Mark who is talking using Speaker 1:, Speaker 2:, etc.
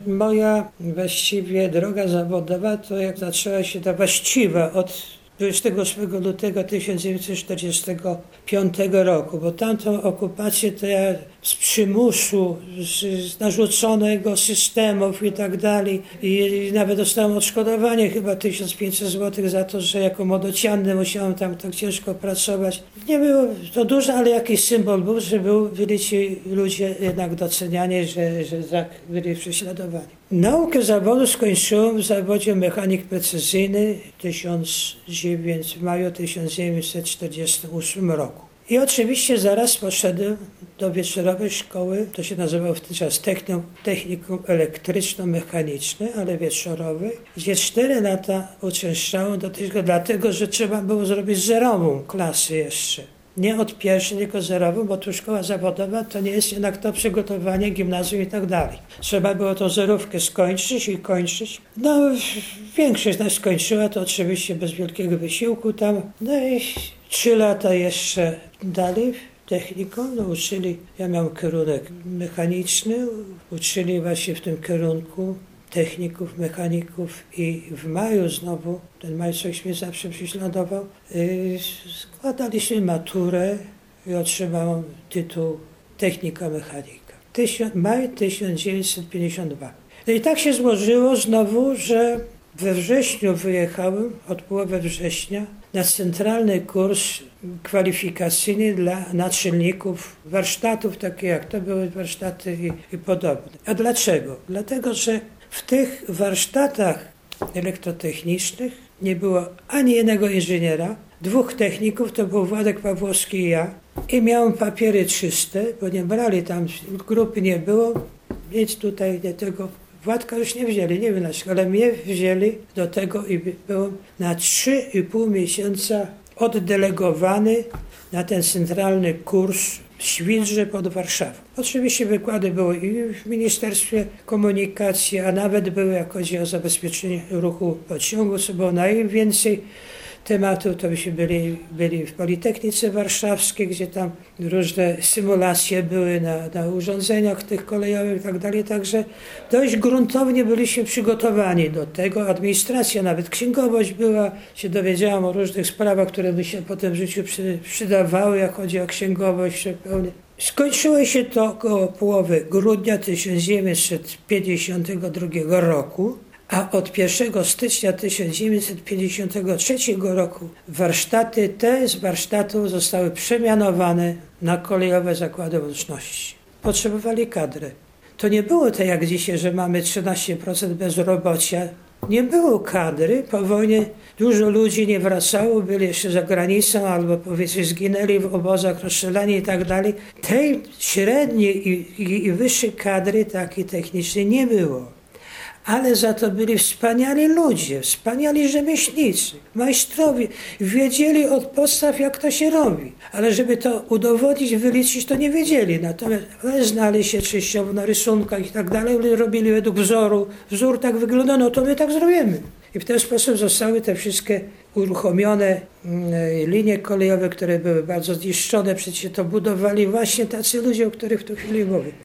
Speaker 1: moja właściwie droga zawodowa to jak zaczęła się ta właściwa od 28 lutego 1945 roku, bo tamtą okupację to ja z przymusu, z narzuconego systemów i tak dalej, i nawet dostałem odszkodowanie chyba 1500 zł za to, że jako młodocianny musiałem tam tak ciężko pracować. Nie było to dużo, ale jakiś symbol był, że byli ci ludzie jednak doceniani, że tak byli prześladowani. Naukę zawodu skończyłem w zawodzie mechanik precyzyjny w maju 1948 roku. I oczywiście zaraz poszedłem do wieczorowej szkoły, to się nazywało wówczas technikum elektryczno-mechaniczne, ale wieczorowej, gdzie 4 lata uczęszczałem do tego, dlatego że trzeba było zrobić zerową klasę jeszcze. Nie od pierwszej, tylko zerową, bo tu szkoła zawodowa to nie jest jednak to przygotowanie, gimnazjum i tak dalej. Trzeba było tą zerówkę skończyć i kończyć. No, większość nas skończyła, to oczywiście bez wielkiego wysiłku tam. No i 3 lata jeszcze dalej techniką, no uczyli, ja miałem kierunek mechaniczny, uczyli właśnie w tym kierunku techników, mechaników i w maju znowu, ten maj coś mnie zawsze prześladował, składaliśmy maturę i otrzymałem tytuł technika mechanika. Maj 1952. No i tak się złożyło znowu, że we wrześniu wyjechałem, od połowy września, na centralny kurs kwalifikacyjny dla naczelników warsztatów, takie jak to były warsztaty i podobne. A dlaczego? Dlatego, że w tych warsztatach elektrotechnicznych nie było ani jednego inżyniera, 2 techników, to był Władek Pawłowski i ja. I miałem papiery czyste, bo nie brali tam, grupy nie było, więc tutaj tego Władka już nie wzięli, nie wiem dlaczego, ale mnie wzięli do tego i byłem na 3,5 miesiąca oddelegowany na ten centralny kurs w Świdrze pod Warszawą. Oczywiście wykłady były i w Ministerstwie Komunikacji, a nawet były, jak chodzi o zabezpieczenie ruchu pociągu, co było najwięcej tematów, to byśmy byli w Politechnice Warszawskiej, gdzie tam różne symulacje były na urządzeniach tych kolejowych i tak dalej, także dość gruntownie byliśmy przygotowani do tego. Administracja, nawet księgowość była, się dowiedziałam o różnych sprawach, które by się potem w życiu przydawały, jak chodzi o księgowość. Skończyło się to około połowy grudnia 1952 roku. A od 1 stycznia 1953 roku warsztaty te z warsztatów zostały przemianowane na kolejowe zakłady łączności. Potrzebowali kadry. To nie było tak jak dzisiaj, że mamy 13% bezrobocia. Nie było kadry. Po wojnie dużo ludzi nie wracało, byli jeszcze za granicą albo powiedzmy zginęli w obozach, rozstrzelani i tak dalej. Tej średniej i wyższej kadry takiej technicznej nie było. Ale za to byli wspaniali ludzie, wspaniali rzemieślnicy, majstrowie. Wiedzieli od podstaw, jak to się robi. Ale żeby to udowodnić, wyliczyć, to nie wiedzieli. Natomiast znali się częściowo na rysunkach i tak dalej, robili według wzoru. Wzór tak wygląda, no to my tak zrobimy. I w ten sposób zostały te wszystkie uruchomione linie kolejowe, które były bardzo zniszczone. Przecież to budowali właśnie tacy ludzie, o których w tej chwili mówię.